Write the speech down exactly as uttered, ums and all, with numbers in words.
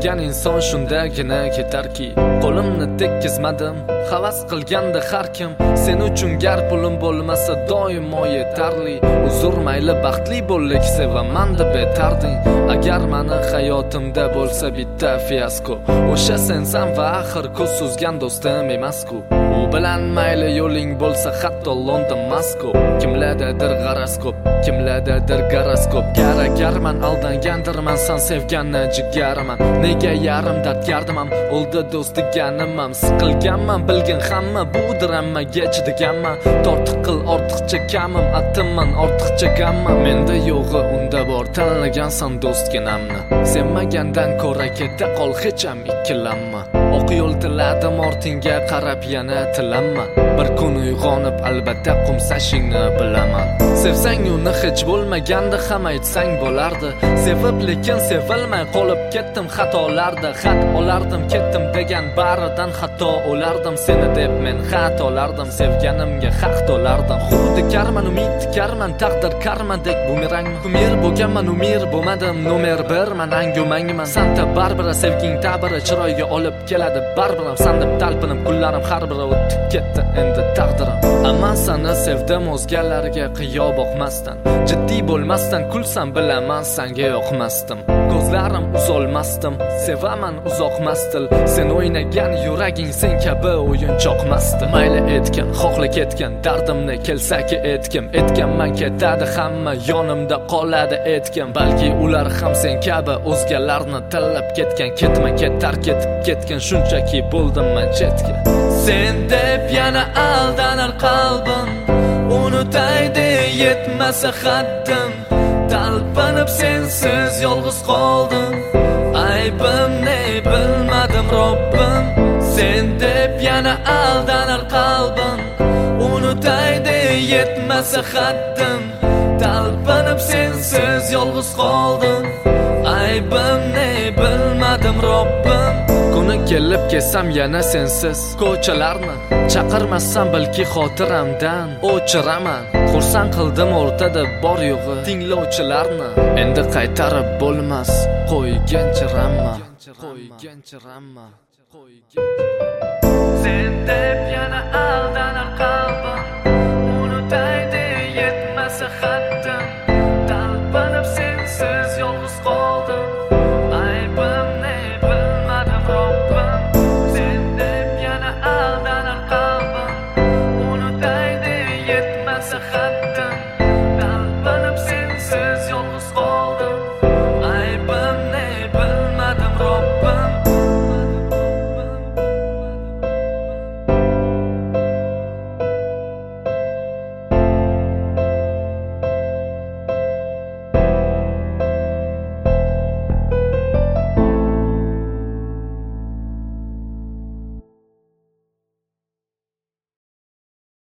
sevgan inson shundagina ketarki. Qo'limni tekkizmadim, havas qilganda har kim. Sen uchun gar pulim bo'lmasa doimo yetarli. Uzr mayli baxtli bo'llik sevaman deb aytarding. Agar mani hayotimda bo'lsa bitta fiasko, o'sha sensan va axir ko'z suzgan do'stim emas-ku. U bilan mayli yo'ling bo'lsa hatto London Moskva. Kimlardadir g'aroskop, kimlardadir goroskop. Gar agar men aldangandirman, san sevganni jigariman. Nega yarim dardgardimam, o'ldi do'st deganimam. Siqilganman bilgin hamma, bu dramaga chidaganman. Tortiq qil ortiqcha kamim, atimman ortiqcha gamman. Menda yo'g'i unda bor, tanlagansan do'stginamni. Sevmagandan ko'ra keta qol, hech ham ikkilanma. Oq yo'l tiladim ortingga qarab yana tilanma. Bir kun uyg'onib albatta qumsashingni bilaman. Sevsang uni hech bo'lmaganda ham aytsang bo'lardi. Sevib lekin sevilmay qolib ketdim xatolarda. Xat olardim ketdim degan baridan xato o'lardim. Seni deb men xat olardim, sevganimga haq to'lardim. Xuddi karman umid karman, taqdir karmadek bumerang. Kumir bo'lganman umir bo'lmadim, nomer bir man angumangman. Santa Barbara sevging tabiri chiroyga olib keladi baribir. Sandib talpinib kunlarim har biri o'tib ketdi endi taqdirim. Ammo seni sevdim o'zgalarga qiyo boqmasdan. Jiddiy bo'lmasdan kulsam bilaman senga yoqmasdim. Ko'zlarim uzolmasdim, sevaman uzoqmasdil. Sen o'ynagan yuraging sen kabi o'yinchoqmasdi. Mayli etgan, xohla ketgan, dardimni kelsa-ki etkim. Etganman ketadi hamma, yonimda qoladi etkim. Balki ular ham sen kabi o'zgalarni tanlab ketgan. Ketma ketar ketib ketgan, shunchaki bo'ldim men chetga. Sen deb yana aldanar qalbim, unutaydi yetmasa haddim. Talpinib sensiz yolg'iz qoldim. Aybim ne bilmadim Robbim. Sen deb yana aldanar qalbim, unutaydi yetmasa haddim. Talpinib sensiz yolg'iz qoldim. Aybim ne bilmadim Robbim. Kuni kelib kelsam yana sensiz ko'chalarni, chaqirmasam balki xotiramdan o'chiraman. Xursand qildim o'rtada bor yo'g'i tinglovchilarni. Endi qaytarib bo'lmas, qo'ygancha ramma, qo'ygancha ramma, qo'ygancha. Sen deb yana aldanar